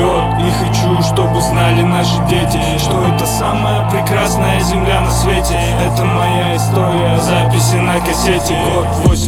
вперед. И хочу, чтобы знали наши дети, что это самая прекрасная земля на свете. Это моя история, записи на кассете. Год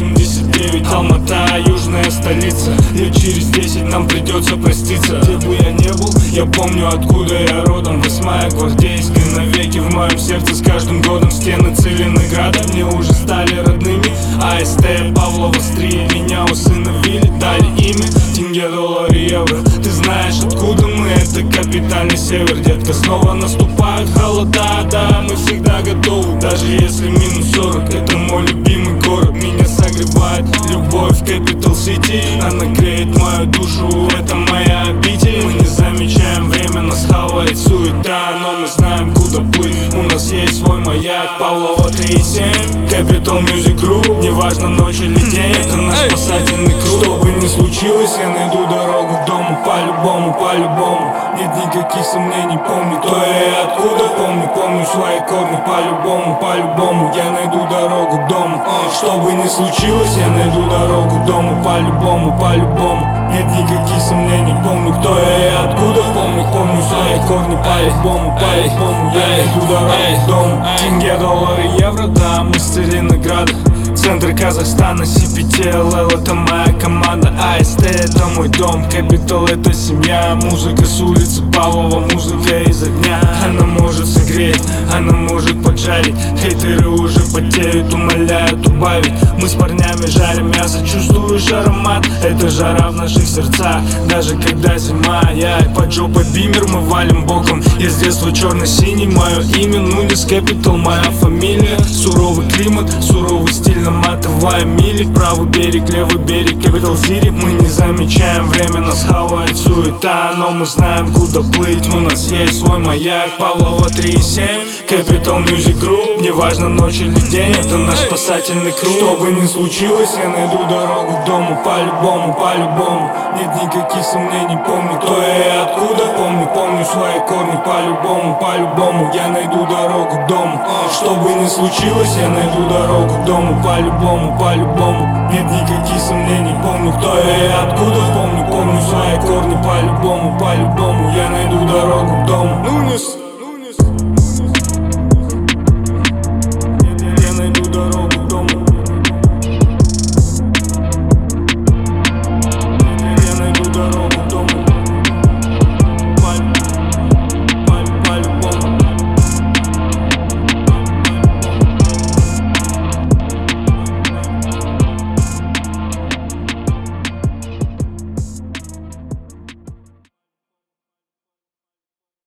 89, Алмата, южная столица. Лет через 10 нам придется проститься. Где бы я не был, я помню, откуда я родом. 8-я гвардейская навеки в моем сердце. С каждым годом стены Целинограда мне уже стали родными. АСТ, Павлова, Стрия, меня усыновили, дали имя тенге, доллар и евро. Ты знаешь, откуда мы, это капитальный север. Детка, снова наступают холода, да, мы всегда готовы. Даже если минус 40, это мой любимый город. Меня согревает любовь в Capital City. Она греет мою душу, это моя обитель. Мы не замечаем время, нас хавает суета, но мы знаем, куда плыть. У нас есть свой маяк, Павлова 3,7, Capital Music Group. Неважно, ночь или день, это наш спасательный круг. Что бы ни случилось, я найду дорогу к дому. По-любому, по-любому, нет никаких сомнений. Помню, кто я и откуда, помню свои корни. По-любому, по-любому, я найду дорогу к дому. Что бы ни случилось, я найду дорогу к дому. По-любому, по-любому, нет никаких сомнений. Помню, кто я и откуда, помню свои корни. По-любому, по-любому, я найду дорогу к дому. Тенге, доллар и евро, да, мы с Целинограда. Центр Казахстана, CPTLL, это моя команда. АСТ, это мой дом, Capital, это семья. Музыка с улицы Павлова, музыка из огня. Она может согреть, она может поджарить. Хейтеры уже потеют, умоляют убавить. Мы с парнями жарим мясо, чувствуешь аромат? Это жара в наших сердцах, даже когда зима. Я под жопой бимер, мы валим боком. Я с детства черно-синий, мое имя Нунис Capital, моя фамилия. Суровый климат, суровый стиль, наматывая мили. Правый берег, левый берег, Capital City. Мы не замечаем время, нас хавает суета, но мы знаем, куда плыть. У нас есть свой маяк, Павлова 3,7, Capital Music Group. Неважно, ночь или день, это наш спасательный круг. Что бы ни случилось, я найду дорогу к дому. По-любому, по-любому, нет никаких сомнений. Помню, кто я и откуда, помню свои корни. По-любому, по-любому, я найду дорогу к дому. Что бы ни случилось, я найду дорогу к дому. По-любому, по-любому, нет никаких сомнений. Помню, кто я и откуда, помню свои корни. По-любому, по-любому, я найду дорогу к дому. Нунис.